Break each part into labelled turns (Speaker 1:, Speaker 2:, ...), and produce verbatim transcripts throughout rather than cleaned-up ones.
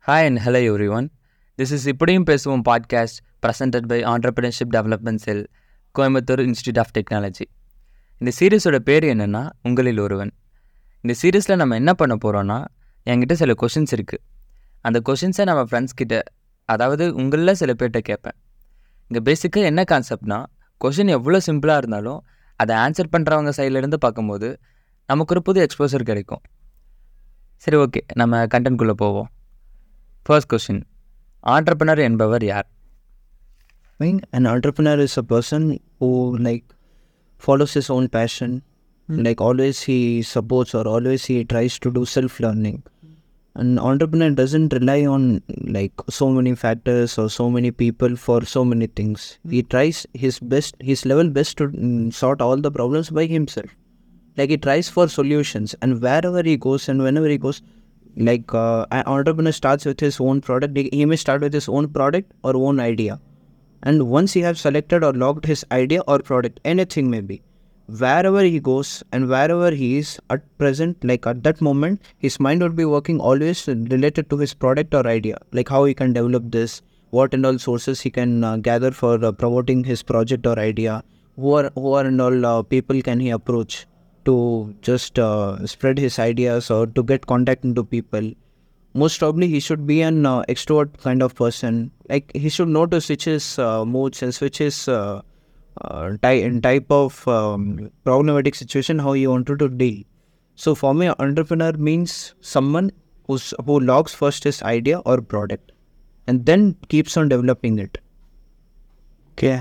Speaker 1: Hi and hello everyone. This is இப்படியும் பேசுவோம் podcast presented by Entrepreneurship Development Cell, Coimbatore institute of technology. இந்த சீரீஸோட பேர் என்னென்னா உங்களில் ஒருவன். இந்த சீரீஸில் நம்ம என்ன பண்ண போகிறோன்னா, என்கிட்ட சில கொஷின்ஸ் இருக்குது. அந்த கொஷின்ஸை நம்ம ஃப்ரெண்ட்ஸ் கிட்ட, அதாவது உங்களில் சில பேர்கிட்ட கேட்பேன். இங்கே பேசிக்காக என்ன கான்செப்ட்னா, கொஷின் எவ்வளோ சிம்பிளாக இருந்தாலும் அதை ஆன்சர் பண்ணுறவங்க சைட்லேருந்து பார்க்கும்போது நமக்கு ஒரு புது எக்ஸ்போசர் கிடைக்கும். சரி, ஓகே, நம்ம கண்டென்ட்குள்ளே போவோம். ஃபர்ஸ்ட் கொஸ்டின், ஆண்டர்ப்ரனர் என்பவர் யார்?
Speaker 2: I mean, an entrepreneur is a person who like follows his own passion. Mm. Like always he supports or always he tries to do self-learning. An entrepreneur doesn't rely on like so many factors or so many people for so many things. Mm. He tries his best, his level best to mm, sort all the problems by himself. Like he tries for solutions, and wherever he goes and whenever he goes, like uh, an entrepreneur starts with his own product. He may start with his own product or own idea, and once he has selected or logged his idea or product, anything may be, wherever he goes and wherever he is at present, like at that moment his mind would be working always related to his product or idea, like how he can develop this, what and all sources he can uh, gather for uh, promoting his project or idea, who are, who are and all uh, people can he approach to just uh, spread his ideas or to get contact into people. Most probably he should be an uh, extrovert kind of person. Like he should know to switch his uh, moods and switch his uh, uh, ty- type of um, problematic situation how he wanted to deal. So for me, entrepreneur means someone who's, who logs first his idea or product and then keeps on developing it. Okay.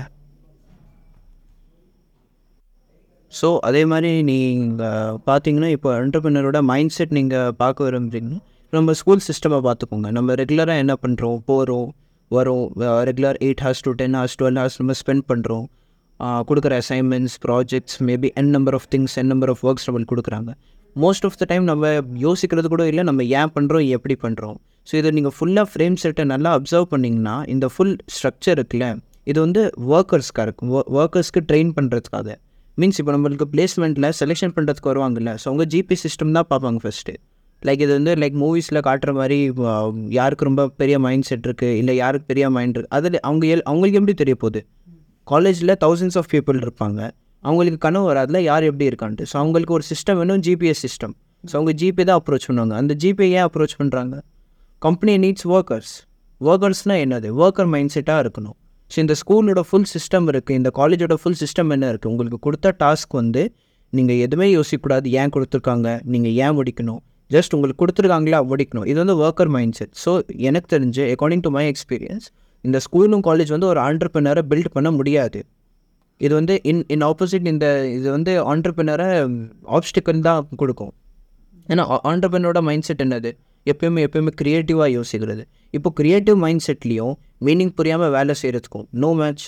Speaker 2: So அதே மாதிரி நீங்கள் பார்த்தீங்கன்னா, இப்போ என்டர்ப்ரனரோட mind set நீங்கள் பார்க்க விரும்புகிறீங்கன்னா, நம்ம school சிஸ்டமை பார்த்துக்கோங்க. நம்ம ரெகுலராக என்ன பண்ணுறோம், போகிறோம் வரோம், regular eight hours to ten hours twelve hours நம்ம ஸ்பெண்ட் பண்ணுறோம். கொடுக்குற assignments, projects, maybe n number of things, n number of works நம்மளுக்கு கொடுக்குறாங்க. மோஸ்ட் ஆஃப் த டைம் நம்ம யோசிக்கிறது கூட இல்லை, நம்ம ஏன் பண்ணுறோம், எப்படி பண்ணுறோம். ஸோ இதை நீங்கள் ஃபுல்லாக ஃப்ரேம் செட்டை நல்லா அப்சர்வ் பண்ணிங்கன்னா, இந்த ஃபுல் ஸ்ட்ரக்சர் இருக்குல்ல, இது வந்து ஒர்க்கர்ஸ்க்காக இருக்கும். ஒர்க்கர்ஸ்க்கு ட்ரெயின் பண்ணுறதுக்காக. மீன்ஸ் இப்போ நம்மளுக்கு பிளேஸ்மெண்ட்டில் செலெக்ஷன் பண்ணுறதுக்கு வருவாங்கல்ல, ஸோ அவங்க ஜிபி சிஸ்டம் தான் பார்ப்பாங்க ஃபஸ்ட்டு. லைக் இது வந்து லைக் மூவிஸில் காட்டுற மாதிரி யாருக்கு ரொம்ப பெரிய மைண்ட் செட் இருக்குது, இல்லை யாருக்கு பெரிய மைண்ட் இருக்குது, அதில் அவங்க எல் அவங்களுக்கு எப்படி தெரிய போகுது. காலேஜில் தௌசண்ட்ஸ் ஆஃப் பீப்புள் இருப்பாங்க, அவங்களுக்கு கனவு வராதுல யார் எப்படி இருக்கான்ட்டு. ஸோ அவங்களுக்கு ஒரு சிஸ்டம் வேணும், ஜிபிஎஸ் சிஸ்டம். ஸோ அவங்க ஜிபே தான் அப்ரோச் பண்ணுவாங்க. அந்த ஜிபே ஏன் அப்ரோச் பண்ணுறாங்க? Company needs workers. ஒர்க்கர்ஸ்னால் என்னது? ஒர்க்கர் மைண்ட் செட்டாக இருக்கணும். ஸோ இந்த ஸ்கூலோட ஃபுல் சிஸ்டம் இருக்குது, இந்த காலேஜோட ஃபுல் சிஸ்டம் என்ன இருக்குது, உங்களுக்கு கொடுத்த டாஸ்க் வந்து நீங்கள் எதுவுமே யோசிக்கக்கூடாது. ஏன் கொடுத்துருக்காங்க, நீங்கள் ஏன் முடிக்கணும், ஜஸ்ட் உங்களுக்கு கொடுத்துருக்காங்களா முடிக்கணும். இது வந்து ஒர்க்கர் மைண்ட் செட். ஸோ எனக்கு தெரிஞ்சு, அக்கார்டிங் டு மை எக்ஸ்பீரியன்ஸ், இந்த ஸ்கூலும் காலேஜ் வந்து ஒரு ஆண்டர்ப்ரனரை பில்ட் பண்ண முடியாது. இது வந்து இன் இன் ஆப்போசிட், இந்த இது வந்து ஆண்டர்ப்ரனரை ஆப்ஸ்டிக்கல் தான் கொடுக்கும். ஏன்னா ஆண்டர்ப்ரனரோட மைண்ட் செட் என்னது, எப்பயுமே எப்பயுமே க்ரியேட்டிவாக யோசிக்கிறது. இப்போ க்ரியேட்டிவ் மைண்ட் செட்லேயும் மீனிங் புரியாமல் வேலை செய்கிறதுக்கும் நோ மேட்ச்.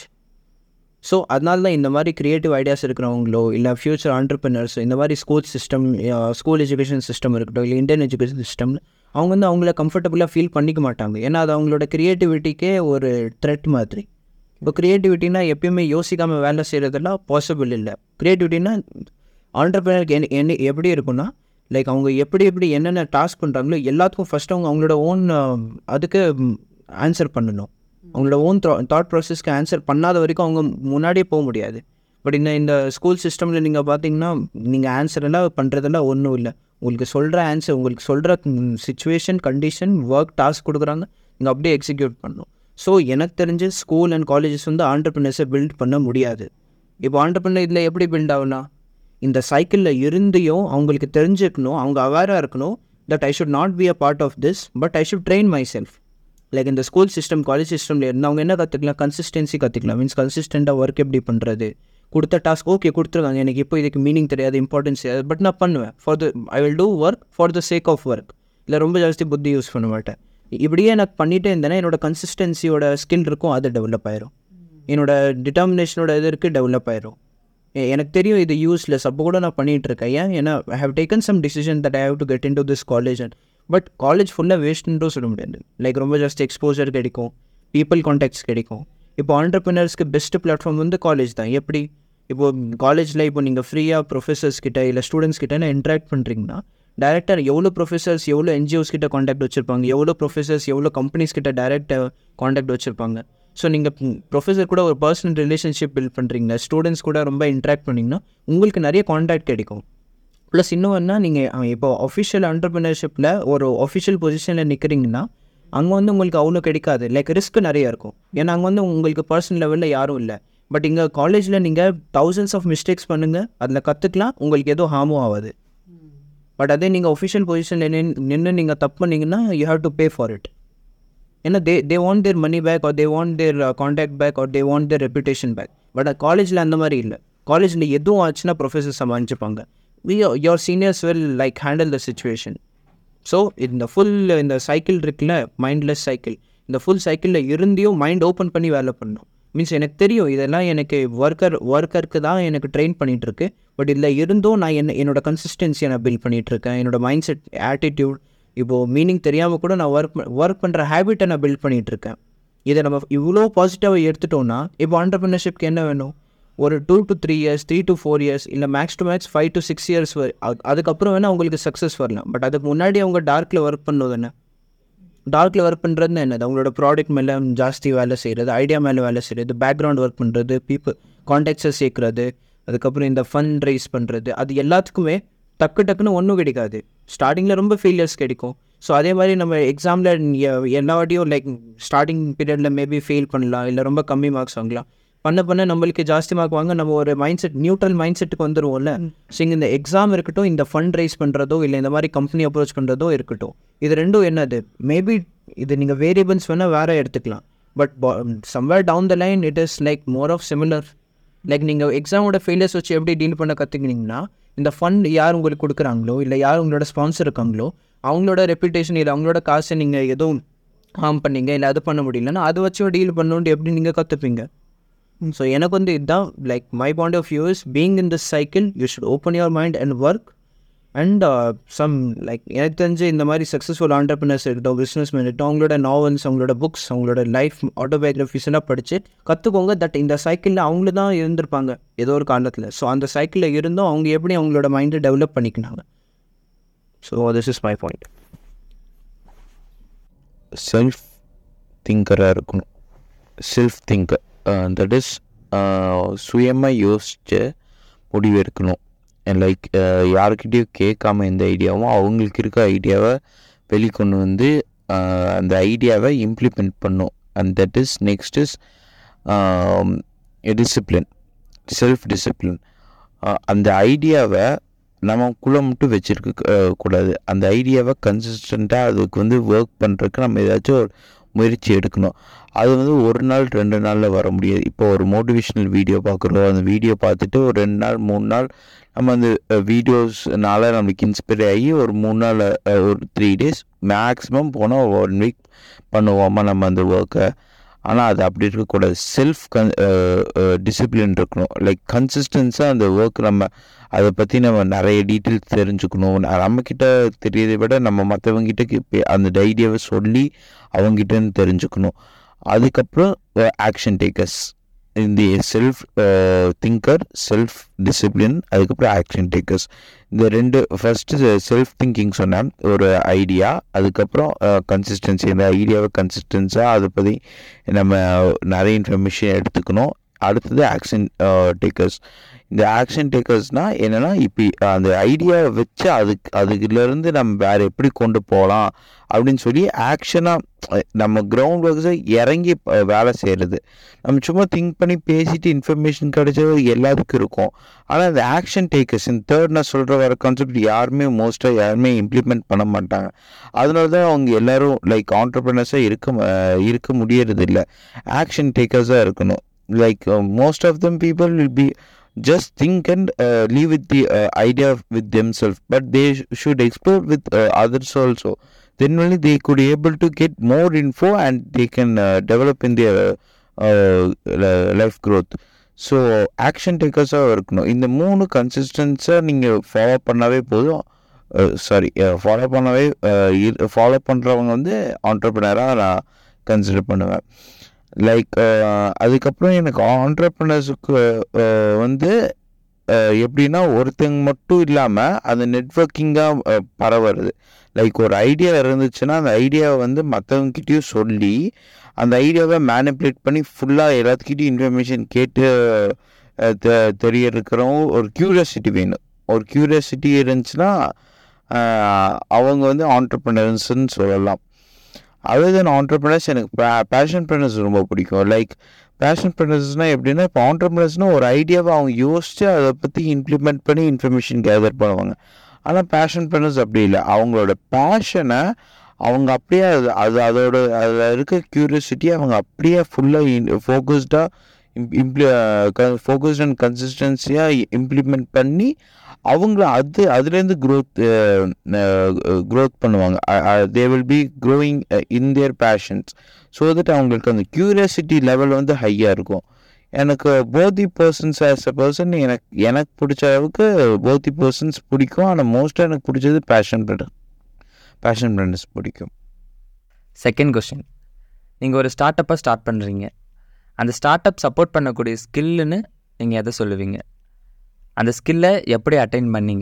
Speaker 2: ஸோ அதனால தான் இந்த மாதிரி க்ரியேட்டிவ் ஐடியாஸ் இருக்கிறவங்களோ, இல்லை ஃப்யூச்சர் ஆண்டர்ப்ரனர்ஸ், இந்த மாதிரி school system, school education system இருக்கட்டும், இல்லை இந்தியன் எஜுகேஷன் சிஸ்டம், அவங்க வந்து அவங்கள கம்ஃபர்டபுளாக ஃபீல் பண்ணிக்க மாட்டாங்க. ஏன்னா அது அவங்களோட க்ரியேட்டிவிட்டிக்கே ஒரு த்ரெட் மாதிரி. இப்போ க்ரியேட்டிவிட்டினா எப்பயுமே யோசிக்காமல் வேலை செய்கிறதெல்லாம் பாசிபிள் இல்லை. க்ரியேட்டிவிட்டினா ஆண்டர்ப்ரனருக்கு என்ன என்ன எப்படி இருக்குன்னா, லைக் அவங்க எப்படி எப்படி என்னென்ன டாஸ்க் பண்ணுறாங்களோ எல்லாத்துக்கும் ஃபஸ்ட்டு அவங்க அவங்களோட ஓன் அதுக்கு ஆன்சர் பண்ணணும். அவங்களோட ஓன் தாட் ப்ராசஸ்க்கு ஆன்சர் பண்ணாத வரைக்கும் அவங்க முன்னாடியே போக முடியாது. பட் இந்த இந்த ஸ்கூல் சிஸ்டமில் நீங்கள் பார்த்தீங்கன்னா, நீங்கள் ஆன்சர் எல்லாம் பண்ணுறதெல்லாம் ஒன்றும் இல்லை. உங்களுக்கு சொல்கிற ஆன்சர், உங்களுக்கு சொல்கிற சிச்சுவேஷன், கண்டிஷன், ஒர்க், டாஸ்க் கொடுக்குறாங்க, நீங்கள் அப்படியே எக்ஸிக்யூட் பண்ணணும். ஸோ எனக்கு தெரிஞ்சு ஸ்கூல் அண்ட் காலேஜஸ் வந்து ஆண்டர்ப்ரனர்ஸை பில்ட் பண்ண முடியாது. இப்போ ஆண்டர்ப்ரனர் இதில் எப்படி பில்ட் ஆகுனா, இந்த சைக்கிளில் இருந்தையும் அவங்களுக்கு தெரிஞ்சுக்கணும், அவங்க அவேராக இருக்கணும் that I should not be a part of this, but I should train myself. Like இந்த ஸ்கூல் சிஸ்டம், காலேஜ் சிஸ்டமில் இருந்து அவங்க என்ன கற்றுக்கலாம், கன்சிஸ்டன்சி கற்றுக்கலாம். மீன்ஸ் கன்சிஸ்டண்ட்டாக ஒர்க் எப்படி பண்ணுறது. கொடுத்த டாஸ்க் ஓகே கொடுத்துருக்காங்க, எனக்கு இப்போ இதுக்கு மீனிங் தெரியாது, இம்பார்ட்டன்ஸ் தெரியாது, பட் நான் பண்ணுவேன். For the I will do work for the sake of work. இல்லை ரொம்ப ஜாஸ்தி புத்தி யூஸ் பண்ண மாட்டேன். இப்படியே எனக்கு பண்ணிகிட்டே இருந்தேன்னா என்னோட கன்சிஸ்டன்சியோட ஸ்கில் இருக்கும், அது டெவலப் ஆயிரும். என்னோட டிட்டர்மினேஷனோட இது இருக்குது, டெவலப் ஆயிரும். எனக்கு தெரியும் இது யூஸ்லெஸ், அப்போ கூட நான் பண்ணிகிட்டு இருக்கேன். ஏன் ஏன்னா I have taken some decision that I have to get into this college. And but college ஃபுல்லாக வேஸ்ட்டுன்றும் சொல்ல முடியாது. லைக் ரொம்ப ஜாஸ்தி எக்ஸ்போஜர் கிடைக்கும், பீப்புள் கான்டாக்ட்ஸ் கிடைக்கும். இப்போ ஆண்டர்ப்ரனர்ஸ்க்கு பெஸ்ட்டு பிளாட்ஃபார்ம் வந்து காலேஜ் தான். எப்படி இப்போது காலேஜில் இப்போ நீங்கள் ஃப்ரீயாக ப்ரொஃபஸர்ஸ் கிட்ட இல்லை ஸ்டூடெண்ட்ஸ் கிட்ட இன்ட்ராக்ட் பண்ணுறீங்கன்னா, டேரெக்டாக எவ்வளோ ப்ரொஃபஸர்ஸ் எவ்வளோ என்ஜிஓஸ் கிட்ட காண்டாக்ட் வச்சுருப்பாங்க, எவ்வளோ ப்ரொஃபஸர்ஸ் எவ்வளோ கம்பெனிஸ் கிட்ட டைரெக்ட் காண்டாக்ட் வச்சுருப்பாங்க. ஸோ நீங்கள் ப்ரொஃபஸர் கூட ஒரு பர்சனல் ரிலேஷன்ஷிப் பில்ட் பண்ணுறீங்க, ஸ்டூடெண்ட்ஸ் கூட ரொம்ப இன்ட்ராக்ட் பண்ணிங்கன்னா உங்களுக்கு நிறைய காண்டாக்ட் கிடைக்கும். ப்ளஸ் இன்னும் என்ன, நீங்கள் இப்போ அஃபிஷியல் என்டர்ப்ரினர்ஷிப்பில் ஒரு அஃபிஷியல் பொசிஷனில் நிற்கிறீங்கன்னா அங்கே வந்து உங்களுக்கு அவ்வளோ கிடைக்காது, லைக் ரிஸ்க் நிறையா இருக்கும். ஏன்னா அங்கே வந்து உங்களுக்கு பர்சனல் லெவலில் யாரும் இல்லை. பட் இங்கே காலேஜில் நீங்கள் தௌசண்ட்ஸ் ஆஃப் மிஸ்டேக்ஸ் பண்ணுங்கள், அதில் கற்றுக்கலாம், உங்களுக்கு எதுவும் ஹார்மும் ஆகாது. பட் அதே நீங்கள் ஒஃபிஷியல் பொசிஷனில் நின்று நின்று நீங்கள் தப்பு பண்ணிங்கன்னா you have to pay for it. ஏன்னா they they want their money back or they want their contact back or they want their reputation back. But காலேஜில் அந்த மாதிரி இல்லை. காலேஜில் எதுவும் ஆச்சுன்னா ப்ரொஃபஸர் சமாளிச்சுப்பாங்க. We your seniors will like handle the situation. So இந்த ஃபுல் இந்த சைக்கிள் இருக்குல்ல, மைண்ட்லெஸ் சைக்கிள், இந்த ஃபுல் சைக்கிளில் இருந்தையும் மைண்ட் ஓப்பன் பண்ணி வேலை பண்ணணும். மீன்ஸ் எனக்கு தெரியும் இதெல்லாம் எனக்கு ஒர்க்கர் ஒர்க்கருக்கு தான் எனக்கு ட்ரெயின் பண்ணிகிட்ருக்கு. பட் இதில் இருந்தும் நான் என்ன என்னோடய கன்சிஸ்டன்சியை நான் பில்ட் பண்ணிகிட்ருக்கேன். என்னோடய மைண்ட் செட், ஆட்டிடியூட், இப்போது மீனிங் தெரியாமல் கூட நான் ஒர்க் ஒர்க் பண்ணுற ஹேபிட்டை நான் பில்ட் பண்ணிகிட்ருக்கேன். இதை நம்ம இவ்வளோ பாசிட்டிவாக எடுத்துட்டோன்னா இப்போ ஆண்டர்ப்ரினர்ஷிப்க்கு என்ன வேணும், ஒரு two to three years three to four years இல்லை max to max five to six years வரை, அதுக்கப்புறம் வேணால் உங்களுக்கு சக்ஸஸ் வரலாம். பட் அதுக்கு முன்னாடி அவங்க டார்க்கில் ஒர்க் பண்ணுவது என்ன, டார்க்கில் ஒர்க் பண்ணுறதுன்னு என்னது, அவங்களோட ப்ராடக்ட் மேலே ஜாஸ்தி வேலை செய்கிறது, ஐடியா மேலே வேலை செய்கிறது, பேக்ரவுண்ட் ஒர்க் பண்ணுறது, பீப்புள் கான்டாக்ட்ஸை சேர்க்குறது, அதுக்கப்புறம் இந்த ஃபண்ட் ரைஸ் பண்ணுறது, அது எல்லாத்துக்குமே டக்கு டக்குன்னு ஒன்றும் கிடைக்காது. ஸ்டார்டிங்கில் ரொம்ப ஃபெயிலியர்ஸ் கிடைக்கும். ஸோ அதே மாதிரி நம்ம எக்ஸாமில் எல்லா வாட்டியும் லைக் ஸ்டார்டிங் பீரியடில் மேபி ஃபெயில் பண்ணலாம், இல்லை ரொம்ப கம்மி மார்க்ஸ் வாங்கலாம். பண்ண பண்ண நம்மளுக்கு ஜாஸ்தி மார்க் வாங்க நம்ம ஒரு மைண்ட் செட், நியூட்ரல் மைண்ட் செட்டுக்கு வந்துடுவோம்ல. ஸோ இங்கே இந்த எக்ஸாம் இருக்கட்டும், இந்த ஃபண்ட் ரைஸ் பண்ணுறதோ இல்லை இந்த மாதிரி கம்பெனி அப்ரோச் பண்ணுறதோ இருக்கட்டும், இது ரெண்டும் என்னது, மேபி இது நீங்கள் வேரியபிள்ஸ் வேணால் வேறு எடுத்துக்கலாம். But somewhere down the line it is like more of similar. Like நீங்கள் எக்ஸாமோட ஃபெயிலியர்ஸ் வச்சு எப்படி டீல் பண்ண கற்றுக்கினீங்கன்னா, இந்த ஃபண்ட் யார் உங்களுக்கு கொடுக்குறாங்களோ இல்லை யார் உங்களோட ஸ்பான்சர் இருக்காங்களோ அவங்களோட ரெப்யூட்டேஷன் இல்லை அவங்களோட காசை நீங்கள் எதுவும் ஹார்ம் பண்ணீங்க இல்லை அது பண்ண முடியலன்னா அதை வச்சு டீல் பண்ணணுன்ட்டு எப்படி நீங்கள் கற்றுப்பீங்க. ஸோ எனக்கு வந்து இதுதான் like my point of view is being in this cycle you should open your mind and work. And some like எனக்கு தெரிஞ்சு இந்த மாதிரி சக்ஸஸ்ஃபுல் ஆண்டர்ப்ரினர்ஸ் இருக்கட்டும், பிஸ்னஸ் மேன் இருக்கட்டும், அவங்களோட நாவல்ஸ், அவங்களோட புக்ஸ், அவங்களோட லைஃப் ஆட்டோபயோகிராஃபிஸ் எல்லாம் படித்து கற்றுக்கோங்க. தட் இந்த சைக்கிளில் அவங்கள தான் இருந்திருப்பாங்க ஏதோ ஒரு காலத்தில். ஸோ அந்த சைக்கிளில் இருந்தும் அவங்க எப்படி அவங்களோட மைண்டை டெவலப் பண்ணிக்கினாங்க. So this is my point.
Speaker 3: Self திங்கராக இருக்கணும். செல்ஃப் திங்கர் தட் இஸ் சுயமாக யோசித்து முடிவு எடுக்கணும். லைக் யாருக்கிட்டேயும் கேட்காம எந்த ஐடியாவும் அவங்களுக்கு இருக்க ஐடியாவை வெளிக்கொண்டு வந்து அந்த ஐடியாவை இம்ப்ளிமெண்ட் பண்ணும். And that is next is discipline, self discipline. அந்த ஐடியாவை நமக்குள்ளே மட்டும் வச்சுருக்க கூடாது. அந்த ஐடியாவை கன்சிஸ்டண்ட்டாக அதுக்கு வந்து ஒர்க் பண்ணுறதுக்கு நம்ம ஏதாச்சும் ஒரு முயற்சி எடுக்கணும். அது வந்து ஒரு நாள் ரெண்டு நாளில் வர முடியாது. இப்போ ஒரு மோட்டிவேஷ்னல் வீடியோ பார்க்குறோம், அந்த வீடியோ பார்த்துட்டு ஒரு ரெண்டு நாள் மூணு நாள் நம்ம அந்த வீடியோஸ்னால நம்மளுக்கு இன்ஸ்பயர் ஆகி ஒரு மூணு நாள் ஒரு த்ரீ டேஸ் மேக்ஸிமம் போனால் ஒன் வீக் பண்ணுவோமா நம்ம அந்த ஒர்க்கை. ஆனால் அது அப்படி இருக்கக்கூடாது. செல்ஃப் கன் டிசிப்ளின் இருக்கணும். லைக் கன்சிஸ்டன்ஸாக அந்த ஒர்க் நம்ம அதை பற்றி நம்ம நிறைய டீட்டெயில்ஸ் தெரிஞ்சுக்கணும். நம்மக்கிட்ட தெரியறதை விட நம்ம மற்றவங்கிட்ட அந்த ஐடியாவை சொல்லி அவங்ககிட்டன்னு தெரிஞ்சுக்கணும். அதுக்கப்புறம் ஆக்ஷன் டேக்கர்ஸ், இந்த செல்ஃப் திங்கர், செல்ஃப் டிசிப்ளின், அதுக்கப்புறம் ஆக்ஷன் டேக்கர்ஸ். இந்த ரெண்டு ஃபஸ்ட்டு செல்ஃப் திங்கிங் சொன்னேன், ஒரு ஐடியா, அதுக்கப்புறம் கன்சிஸ்டன்சி. இந்த ஐடியாவை கன்சிஸ்டன்ஸாக அதை பற்றி நம்ம நிறைய இன்ஃபர்மேஷன் எடுத்துக்கணும். அடுத்தது ஆக்ஷன் டேக்கர்ஸ். இந்த ஆக்ஷன் டேக்கர்ஸ்னால் என்னென்னா, இப்போ அந்த ஐடியாவை வச்சு அதுக்கு அதுலேருந்து நம்ம வேறு எப்படி கொண்டு போகலாம் அப்படின்னு சொல்லி ஆக்ஷனாக நம்ம கிரவுண்ட் ஒர்க்ஸை இறங்கி வேலை செய்கிறது. நம்ம சும்மா திங்க் பண்ணி பேசிட்டு இன்ஃபர்மேஷன் கிடைச்சது எல்லாத்துக்கும் இருக்கும். ஆனால் அந்த ஆக்ஷன் டேக்கர்ஸ், இந்த தேர்ட் நான் சொல்கிற வர கான்செப்ட் யாருமே மோஸ்ட்டாக யாருமே இம்ப்ளிமெண்ட் பண்ண மாட்டாங்க. அதனால தான் அவங்க எல்லோரும் லைக் ஆண்டர்ப்ரினர்ஸாக இருக்க இருக்க முடியறது இல்லை. ஆக்ஷன் டேக்கர்ஸாக இருக்கணும். Like uh, most of them people will be just think and uh, leave with the uh, idea with themselves, but they sh- should explore with uh, others also. Then only they could able to get more info and they can uh, develop in their uh, uh, life growth. So action takers ஆக இருக்கணும். இந்த மூணு கன்சிஸ்டன்ஸாக நீங்கள் follow பண்ணாவே போதும். Sorry follow பண்ணவே follow பண்ணுறவங்க வந்து ஆண்டர்ப்ரினராக நான் கன்சிடர் பண்ணுவேன். லைக் அதுக்கப்புறம் எனக்கு ஆண்டர்ப்ரினர்ஸுக்கு வந்து எப்படின்னா ஒருத்தங்க மட்டும் இல்லாமல் அந்த நெட்வொர்க்கிங்காக பரவுறது. லைக் ஒரு ஐடியா இருந்துச்சுன்னா அந்த ஐடியாவை வந்து மற்றவங்ககிட்டயும் சொல்லி அந்த ஐடியாவை மேனிப்புலேட் பண்ணி ஃபுல்லாக எல்லாத்துக்கிட்டையும் இன்ஃபர்மேஷன் கேட்டு தெ தெரிய இருக்கிறவங்க ஒரு க்யூரியாசிட்டி வேணும். ஒரு க்யூரியாசிட்டி இருந்துச்சுன்னா அவங்க வந்து ஆண்டர்ப்ரனர்ஸ்ன்னு சொல்லலாம். அதர் தென் ஆண்டர்ப்ரனர்ஸ் எனக்கு பே பேஷன் ப்ரனர்ஸ் ரொம்ப பிடிக்கும். லைக் பேஷன் ப்ரனர்ஸ்னால் எப்படின்னா இப்போ ஆண்டர்ப்ரனர்ஸ்னால் ஒரு ஐடியாவை அவங்க யோசித்து அதை பற்றி இம்ப்ளிமெண்ட் பண்ணி இன்ஃபர்மேஷன் கேதர் பண்ணுவாங்க. ஆனால் பேஷன் ப்ரனர்ஸ் அப்படி இல்லை. அவங்களோட பேஷனை அவங்க அப்படியே அது அது அதோட அதில் இருக்க க்யூரியாசிட்டியை அவங்க அப்படியே ஃபுல்லாக ஃபோக்கஸ்டாக இம்ப்ளி ஃபோக்கஸ்ட் அண்ட் கன்சிஸ்டன்சியாக இம்ப்ளிமெண்ட் பண்ணி அவங்கள அது அதுலேருந்து க்ரோத் க்ரோத் பண்ணுவாங்க. They will be growing in their passions. So that அவங்களுக்கு அந்த க்யூரியாசிட்டி லெவல் வந்து ஹையாக இருக்கும். எனக்கு both the persons as a person எனக்கு எனக்கு பிடிச்ச அளவுக்கு போத் தி பர்சன்ஸ் பிடிக்கும். ஆனால் மோஸ்ட்டாக எனக்கு பிடிச்சது பேஷன் ப்ரனர் பேஷன் ப்ரனர்ஸ் பிடிக்கும்.
Speaker 1: செகண்ட் கொஸ்டின், நீங்கள் ஒரு ஸ்டார்ட் அப்பை ஸ்டார்ட் பண்ணுறீங்க. அந்த ஸ்டார்ட் அப் சப்போர்ட் பண்ணக்கூடிய ஸ்கில்லுன்னு நீங்கள் எதை சொல்லுவீங்க? அந்த ஸ்கில்லை எப்படி அட்டைன் பண்ணீங்க?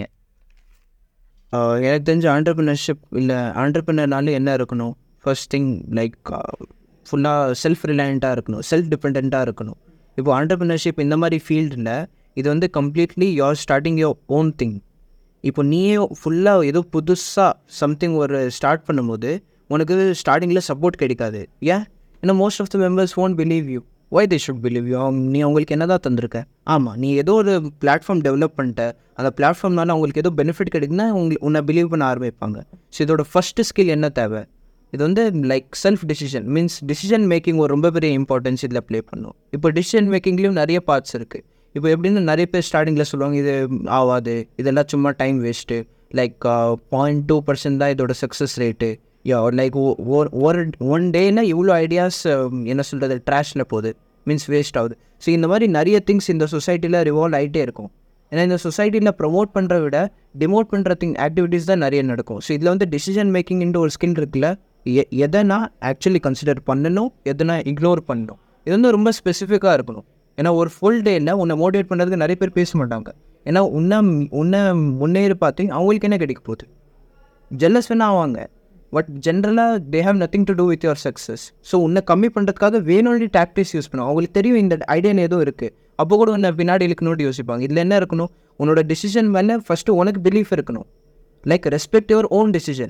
Speaker 2: எனக்கு தெரிஞ்ச ஆண்டர்ப்ரனர்ஷிப் இல்லை ஆண்டர்ப்ரனர்னால என்ன இருக்கணும்? ஃபர்ஸ்ட் திங் லைக் ஃபுல்லாக செல்ஃப் ரிலையண்ட்டாக இருக்கணும், செல்ஃப் டிபெண்ட்டாக இருக்கணும். இப்போ ஆண்டர்ப்ரனர்ஷிப் இந்த மாதிரி ஃபீல்டில் இது வந்து completely your starting your own thing. இப்போ நீயே ஃபுல்லாக ஏதோ புதுசாக சம்திங் ஒரு ஸ்டார்ட் பண்ணும்போது உனக்கு ஸ்டார்டிங்கில் சப்போர்ட் கிடைக்காது. ஏன்? ஏன்னா most of the members won't believe you. Why they should believe you? அவங்க நீ அவங்களுக்கு என்ன தான் தந்திருக்க? ஆமாம், நீ ஏதோ ஒரு பிளாட்ஃபார்ம் டெவலப் பண்ணிட்ட, அந்த பிளாட்ஃபார்ம்னால அவங்களுக்கு ஏதோ பெனிஃபிட் கிடைக்குன்னா உங்களுக்கு உன்னை பிலீவ் பண்ண ஆரம்பிப்பாங்க. ஸோ இதோட ஃபஸ்ட்டு ஸ்கில் என்ன தேவை? இது வந்து like self decision means decision making ஒரு ரொம்ப பெரிய இம்பார்ட்டன்ஸ் இதில் ப்ளே பண்ணும். இப்போ டிசிஷன் மேக்கிங்லேயும் நிறைய பார்ட்ஸ் இருக்குது. இப்போ எப்படின்னு நிறைய பேர் ஸ்டார்டிங்கில் சொல்லுவாங்க இது ஆகாது, இதெல்லாம் சும்மா time waste, like point two percent தான் இதோட சக்ஸஸ் ரேட்டு. யா லைக் ஒரு ஒன் டேனா இவ்வளோ ஐடியாஸ் என்ன சொல்கிறது ட்ராஷில் போகுது, மீன்ஸ் வேஸ்ட் ஆகுது. ஸோ இந்த மாதிரி நிறைய திங்ஸ் இந்த சொசைட்டியில் ரிவால்வ் ஆகிட்டே இருக்கும். ஏன்னா இந்த சொசைட்டியில் ப்ரமோட் பண்ணுறத விட டிமோட் பண்ணுற திங் ஆக்டிவிட்டீஸ் தான் நிறைய நடக்கும். ஸோ இதில் வந்து டிசிஷன் மேக்கிங்ன்ற ஒரு ஸ்கில் இருக்குல்ல, எ எதனா ஆக்சுவலி கன்சிடர் பண்ணணும், எதனா இக்னோர் பண்ணணும். இது வந்து ரொம்ப ஸ்பெசிஃபிக்காக இருக்கணும். ஏன்னா ஒரு ஃபுல் டேயில் உன்னை மோட்டிவேட் பண்ணுறதுக்கு நிறைய பேர் பேச மாட்டாங்க. ஏன்னா உன்னை உன்னை முன்னேறி பார்த்து அவங்களுக்கு என்ன கிடைக்க போகுது? ஜெல்லஸ் வேணா ஆவாங்க, பட் ஜென்ரலாக they have nothing to do with your success. So உன்னை கம்மி பண்ணுறதுக்காக வேணும்னு டாக்டிக்ஸ் யூஸ் பண்ணுவோம். அவங்களுக்கு தெரியும் இந்த ஐடியா ஏதோ இருக்குது, அப்போ கூட உன்னை பின்னாடி இழுக்கணும்னு யோசிப்பாங்க. இதில் என்ன இருக்கணும்? உன்னோட டிசிஷன் மேலே ஃபஸ்ட்டு உனக்கு பிலீஃப் இருக்கணும். Like respect your own decision.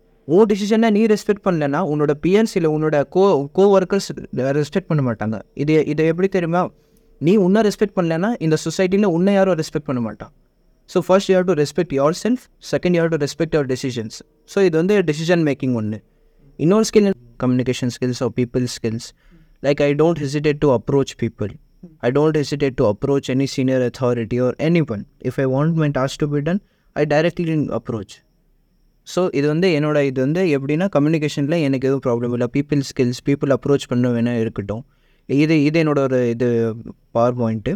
Speaker 2: ஓ டிசிஷனை நீ ரெஸ்பெக்ட் பண்ணலன்னா உன்னோட பியர்ஸ் இல்லை உன்னோட கோ கோ ஒர்க்கர்ஸ் ரெஸ்பெக்ட் பண்ண மாட்டாங்க. இது இதை எப்படி தெரியுமா? நீ உன்னை ரெஸ்பெக்ட் பண்ணலன்னா இந்த சொசைட்டியில் உன்னை யாரும் ரெஸ்பெக்ட் பண்ண மாட்டான். So first you have to respect yourself, second you have to respect your decisions. So இது வந்து டெசிஷன் மேக்கிங் ஒன்று. இன்னொரு skill communication skills or people skills. Like I don't hesitate to approach people. I don't hesitate to approach any senior authority or anyone. If I want my task to be done, I directly approach. So இது வந்து என்னோட இது வந்து எப்படின்னா கம்யூனிகேஷனில் எனக்கு எதுவும் problem இல்லை. People skills, people approach பண்ண வேணால் இருக்கட்டும். இது இது என்னோட ஒரு இது பவர் பாயிண்ட்டு.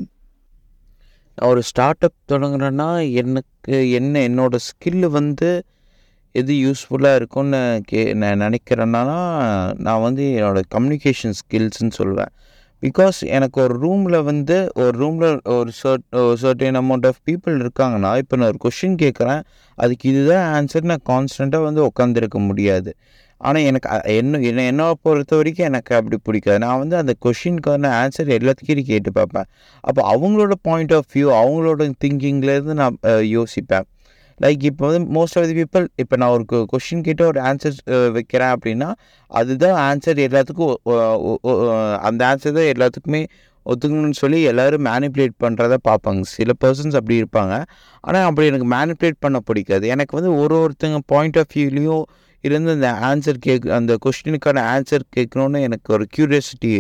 Speaker 3: ஒரு ஸ்டார்ட் அப் தொடங்குறேன்னா எனக்கு என்ன என்னோடய ஸ்கில்லு வந்து எது யூஸ்ஃபுல்லாக இருக்கும்னு கே நான் நினைக்கிறேன்னா நான் வந்து என்னோடய கம்யூனிகேஷன் ஸ்கில்ஸ்ன்னு சொல்லுவேன். பிகாஸ் எனக்கு ஒரு ரூமில் வந்து ஒரு ரூமில் ஒரு சர்ட் ஒரு சர்டன் அமௌண்ட் ஆஃப் பீப்புள் இருக்காங்கன்னா, இப்போ நான் ஒரு கொஷின் கேட்குறேன், அதுக்கு இதுதான் ஆன்சர் நான் கான்ஸ்டண்ட்டாக வந்து உட்காந்துருக்க முடியாது. ஆனால் எனக்கு என்ன என்ன என்னை பொறுத்த வரைக்கும் எனக்கு அப்படி பிடிக்காது. நான் வந்து அந்த கொஷினுக்கான ஆன்சர் எல்லாத்துக்கும் கேட்டு பார்ப்பேன். அப்போ அவங்களோட பாயிண்ட் ஆஃப் வியூ, அவங்களோட திங்கிங்லேருந்து நான் யோசிப்பேன். லைக் இப்போ வந்து மோஸ்ட் ஆஃப் தி பீப்புள் இப்போ நான் ஒரு கொஷின் கேட்டு ஒரு ஆன்சர் வைக்கிறேன் அப்படின்னா அதுதான் ஆன்சர் எல்லாத்துக்கும் அந்த ஆன்சர் தான் எல்லாத்துக்குமே ஒத்துக்கணும்னு சொல்லி எல்லோரும் மேனிப்புலேட் பண்ணுறத பார்ப்பாங்க. சில பர்சன்ஸ் அப்படி இருப்பாங்க. ஆனால் அப்படி எனக்கு மேனிப்புலேட் பண்ண பிடிக்காது. எனக்கு வந்து ஒரு ஒருத்தங்க பாயிண்ட் ஆஃப் வியூலேயும் இருந்து அந்த ஆன்சர் கேக் அந்த கொஸ்டினுக்கான ஆன்சர் கேட்கணுன்னு எனக்கு ஒரு க்யூரியாசிட்டி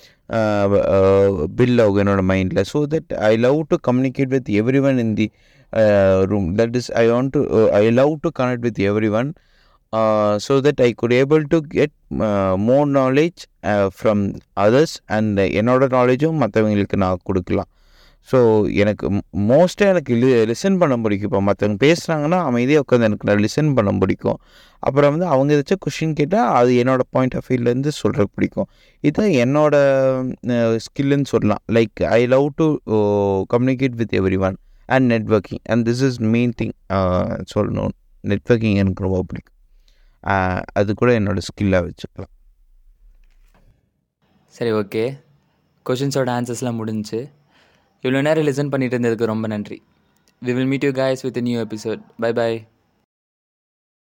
Speaker 3: பில்ட் ஆகும் என்னோட மைண்டில். So that I love to communicate with everyone in the room. That is I want to uh, I love to connect with everyone uh, so that I could able to get uh, more knowledge uh, from others and என்னோட நாலேஜும் மற்றவங்களுக்கு நான் கொடுக்கலாம். So எனக்கு மோஸ்ட்டாக எனக்கு லி listen பண்ண பிடிக்கும். இப்போ மற்றவங்க பேசுகிறாங்கன்னா அமைதியாக உட்காந்து எனக்கு நான் லிசன் பண்ண பிடிக்கும். அப்புறம் வந்து அவங்க ஏதாச்சும் கொஷின் கேட்டால் அது என்னோடய பாயிண்ட் ஆஃப் வியூலேருந்து சொல்கிறதுக்கு பிடிக்கும். இதுதான் என்னோட ஸ்கில்லுன்னு சொல்லலாம். Like I love to communicate with everyone and networking. And this is main thing சொல்லணும். நெட்ஒர்க்கிங் எனக்கு ரொம்ப பிடிக்கும். ஆஹ் அது கூட என்னோடய ஸ்கில்லாக வச்சுக்கலாம்.
Speaker 1: சரி, ஓகே. கொஷின்ஸோட ஆன்சர்ஸ்லாம் முடிஞ்சுச்சு. இவ்வளோ நேரம் லிசன் பண்ணிட்டு இருந்ததுக்கு ரொம்ப நன்றி. We will meet you guys with a new episode. Bye bye.